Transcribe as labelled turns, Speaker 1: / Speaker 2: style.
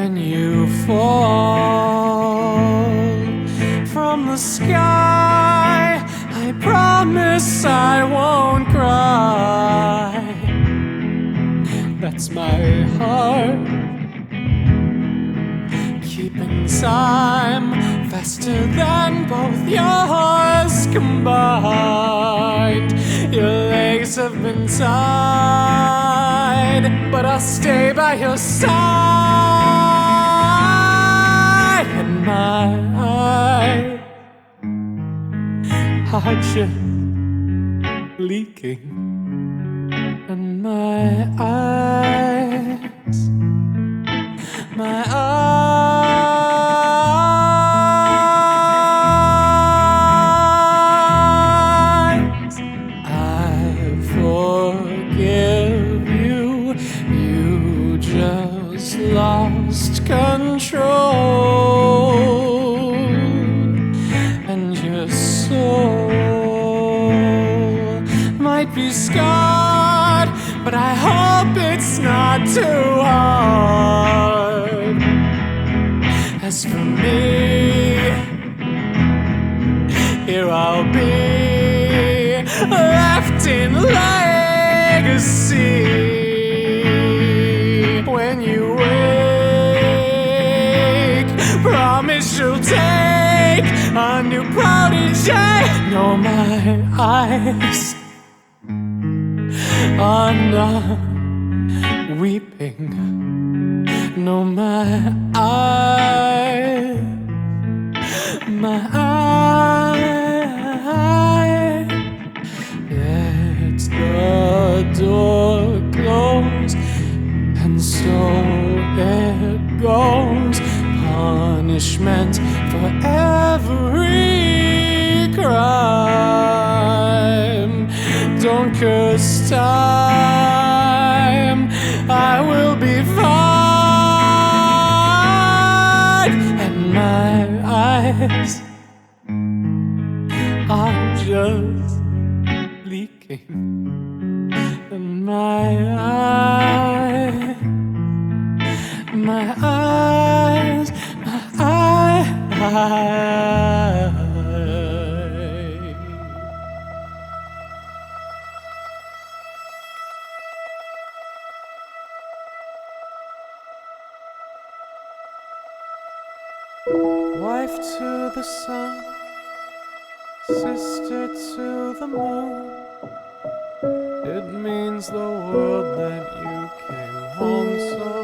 Speaker 1: when you fall from the sky. I promise I won't cry. That's my heart keeping time faster than both yours combined. Your legs have been tied, but I'll stay by your side. And my eyes are just leaking. And my eyes I forgive you. You just lost control, and your soul might be scarred, but I hope it's not too hard. As for me, here I'll be, left in legacy. When you wake, promise you'll take a new protege. No, my eyes are not weeping. No, my eyes, let the door close, and so it goes. Punishment for every crime. Don't curse time, I will be fine. And my eyes are just leaking. And my eyes wife to the sun, sister to the moon. It means the world that you came home so